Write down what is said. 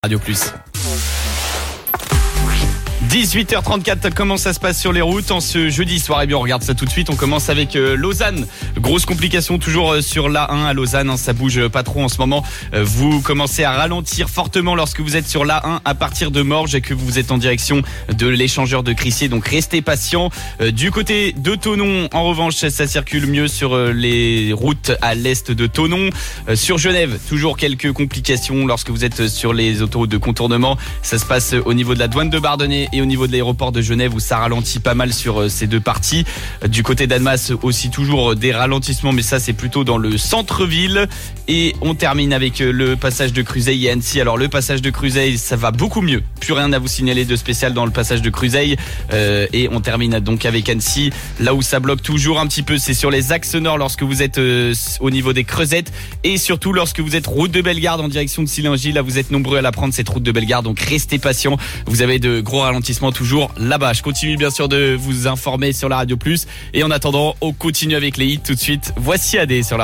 Radio Plus. 18h34, comment ça se passe sur les routes en ce jeudi soir? Eh bien on regarde ça tout de suite, on commence avec Lausanne. Grosse complication toujours sur l'A1 à Lausanne, ça bouge pas trop en ce moment. Vous commencez à ralentir fortement lorsque vous êtes sur l'A1 à partir de Morges et que vous êtes en direction de l'échangeur de Crissier, donc restez patient. Du côté de Thonon, en revanche, ça circule mieux sur les routes à l'est de Thonon. Sur Genève, toujours quelques complications lorsque vous êtes sur les autoroutes de contournement. Ça se passe au niveau de la douane de Bardonnay et au niveau de l'aéroport de Genève où ça ralentit pas mal sur ces deux parties. Du côté d'Annemasse aussi toujours des ralentissements, mais ça c'est plutôt dans le centre-ville. Et on termine avec le passage de Cruzeil et Annecy. Alors le passage de Cruzeil, ça va beaucoup mieux. Plus rien à vous signaler de spécial dans le passage de Cruzeil. Et on termine donc avec Annecy. Là où ça bloque toujours un petit peu, c'est sur les axes nord lorsque vous êtes au niveau des Creusettes. Et surtout lorsque vous êtes route de Bellegarde en direction de Sillingy. Là vous êtes nombreux à la prendre cette route de Bellegarde, donc restez patients. Vous avez de gros ralentissements toujours là-bas. Je continue bien sûr de vous informer sur la Radio Plus. Et en attendant, on continue avec les hits tout de suite. Voici AD sur la